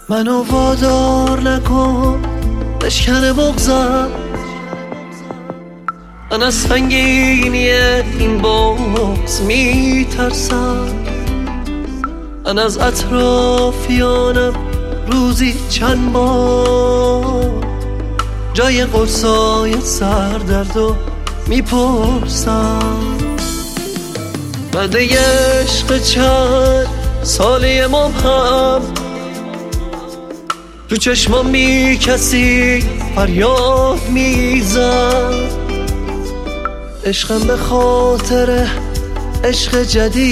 منو وادار نکن بشکن بغضم، من از سنگینی این بغض میترسم. من از اطرافیانم روزی چند بار جای قرصای سردردو میپرسم. بعد عشق چند سالی مبهم تو چشمام کسی فریاد میزد. عشقم به خاطر عشق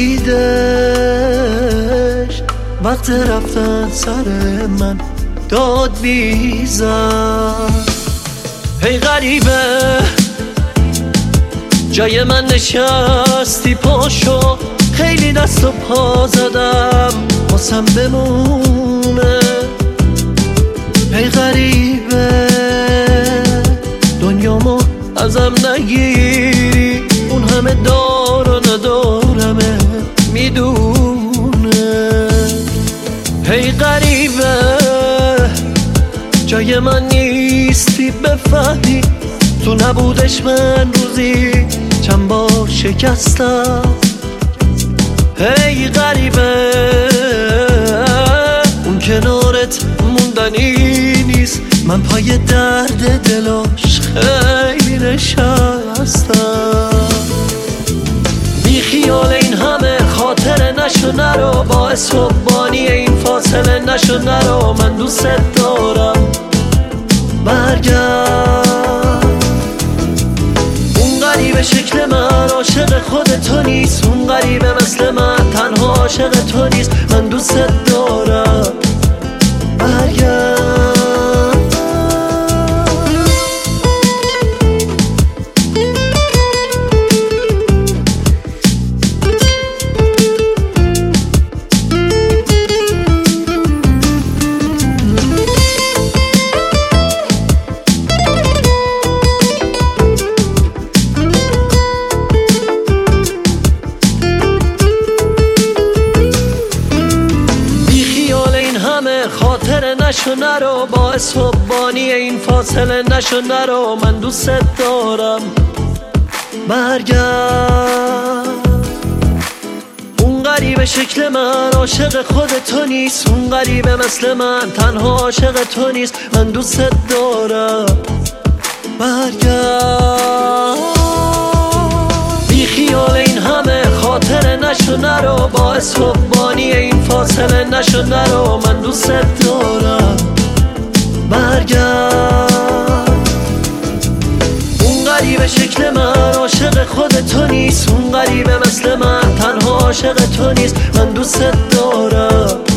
جدیدش وقت رفتن سر من داد میزد. هی غریبه جای من نشستی پاشو، خیلی دست و پا زدم واسم بمونه. هی غریبه دنیامو ازم نگیری، اون همه دار و ندارمه میدونه. هی غریبه جای من نیستی بفهمی، تو نبودش من روزی چند بار شکستم. هی غریبه اون کنارت موندنی نیست، من پای درد دلاش خیلی نشستم. بی خیال این همه خاطره نشو نرو، باعث حبانی این فاصله نشو نرو. من دوست دارم برگرد. اون غریبه شکل من عاشق خود تو نیست، اون غریبه مثل من تنها عاشق تو نیست. من دوست دارم برگرد. خاطره نشو نرو، باعث حبانی این فاصله نشو نرو. من دوست دارم برگرد. اون غریبه شکل من عاشق خود تو نیست، اون غریبه مثل من تنها عاشق تو نیست. من دوست دارم برگرد. بی خیال این همه خاطره نشو نرو، باعث حبانی این فاصله نشو نرو. من دوست دارم برگرد. اون غریبه شکل من عاشق خود تو نیست، اون غریبه مثل من تنها عاشق تو نیست. من دوست دارم